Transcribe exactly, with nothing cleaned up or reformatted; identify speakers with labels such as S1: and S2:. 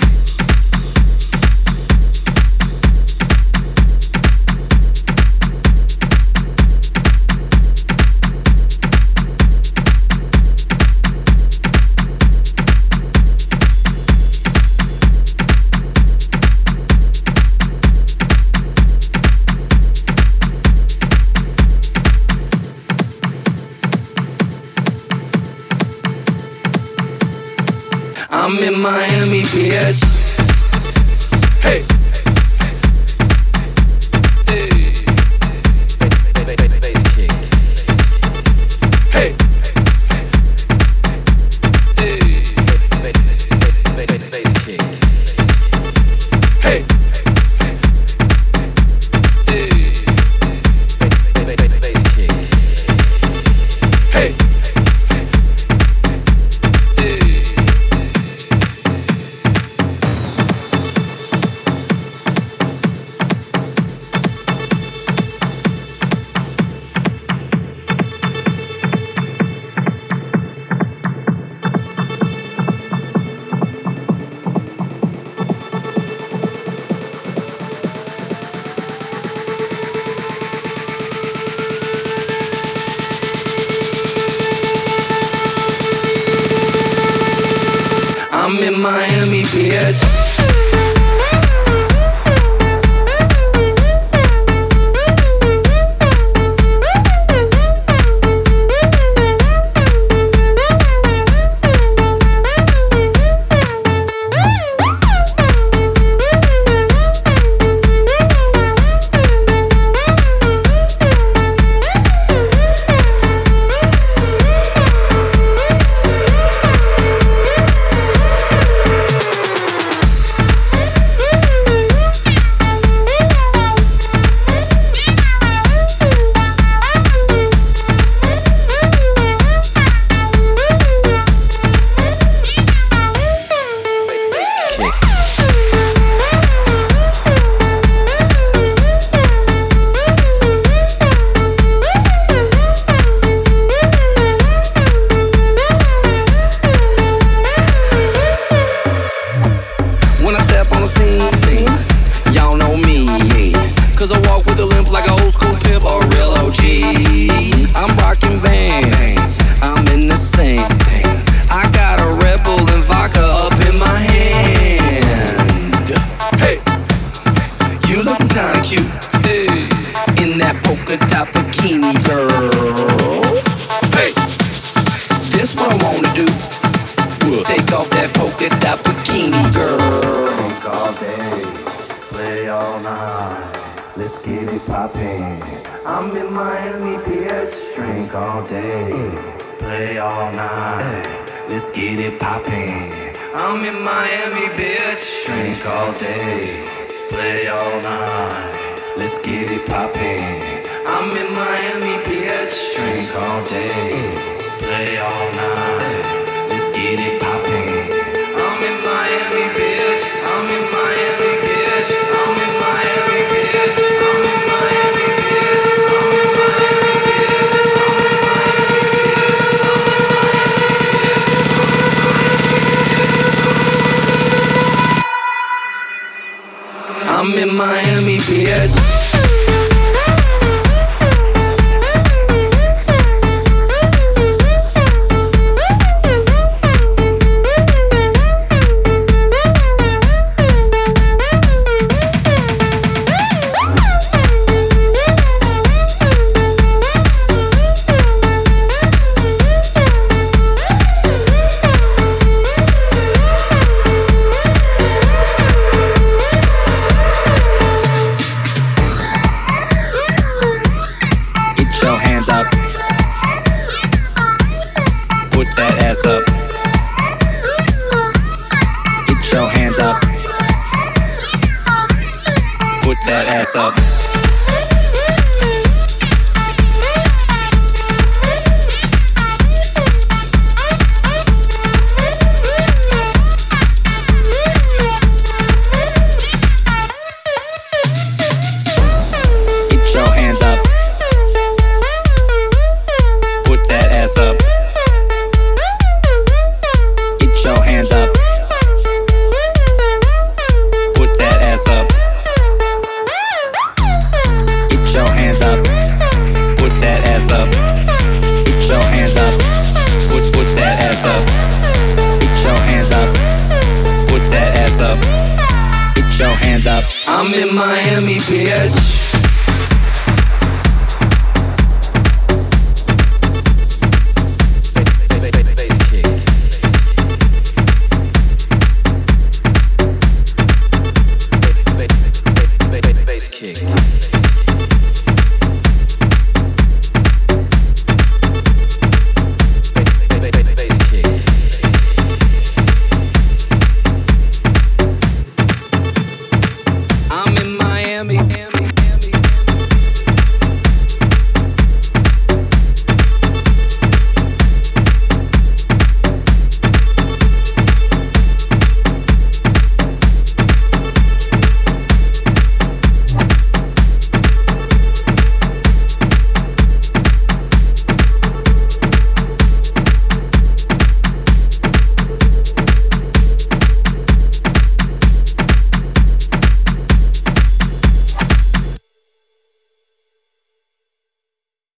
S1: I'm in Miami, bitch. Hey. Hey. Bass kick. Hey. Hey. Bass kick. Hey. Hey. Bass kick. Hey. I'm in Miami, bitch. I'm in Miami, bitch. Drink all day, play all night. Let's get it poppin'. I'm in Miami, bitch. Drink all day, play all night. Let's get it poppin'. I'm in Miami, bitch. Drink all day, play all night. Let's get it poppin'. I'm in Miami, bitch. I'm in Miami, bitch. I'm in Miami, bitch. I'm in Miami, bitch. I'm in Miami, bitch. I'm in Miami, bitch. I'm in Miami, bitch.